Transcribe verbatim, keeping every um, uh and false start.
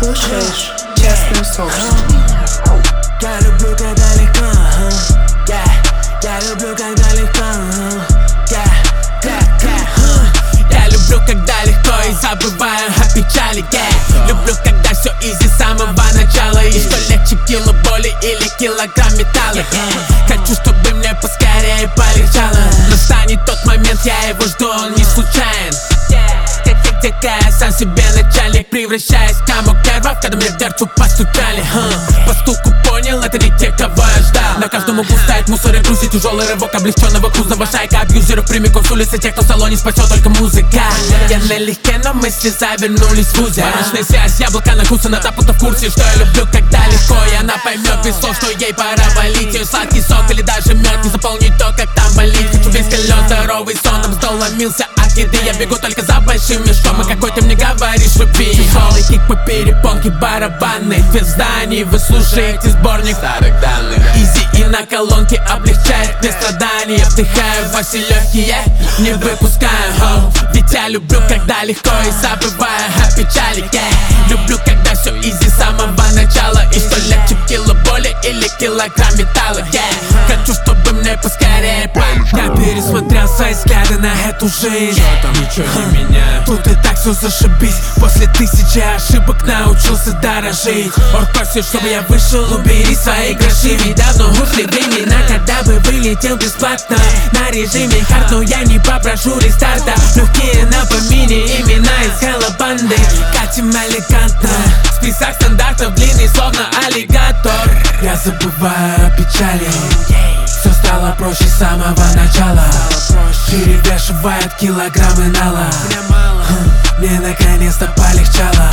слушаешь честное слово. Я люблю, когда легко, yeah. Я люблю, когда легко, yeah. Yeah, yeah. Я люблю, когда легко и забываю о печали, yeah. Люблю, когда все изи с самого начала. И что легче кило боли или килограмм металла, yeah. Хочу, чтобы мне поскорее полегчало. Настанет тот момент, я его жду, он не случайен. Где-где я сам себе начальник, превращаясь в комок нервов, когда мне в дверцу постучали, huh. По стуку понял, это не те, кого я ждал. На каждом углу стоит мусор и грузит тяжелый рывок облегченного кузова. Шайка абьюзеров прямиком с улицы, тех, кто в салоне спасет только музыка. Я налегке, но мысли завернулись в узел. Порочная связь, яблоко накусано, та будто в курсе, что я люблю, когда легко. И она поймет без слов, что ей пора валить. Ее сладкий сок или даже мед не заполнит то, как там болит. Хочу без колес, здоровый сон, там стол ломился от еды. Я бегу только за большим мешком, и какой ты мне говоришь, руби. Тяжелый кик по перепонке барабанной. В здании вы слушаете сборник старых данных. Изи и на колонке облегчает мне страдания. Вдыхаю во все легкие, не выпускаю, oh. Ведь я люблю, когда легко и забываю о печали, yeah. Люблю, когда все изи с самого начала. И что легче кило боли или килограмм металла, yeah. Хочу, чтобы мне поскорее полегчало. Я пересмотрел свои взгляды на эту жизнь. Что там, ничего не меняю. Тут и так все зашибись. После тысячи ошибок научился дорожить. Ор просит, чтобы я вышел, убери свои гроши. Ведь давно ушли времена, когда бы вылетел бесплатно на режиме хард, но я не попрошу рестарта. Легкие на помине, имена из хэлла-банды. Катим элегантно, список стандартов длинный, словно аллигатор. Я забываю о печали, все стало проще с самого начала. Перевешивает килограммы нала. Мне наконец-то полегчало.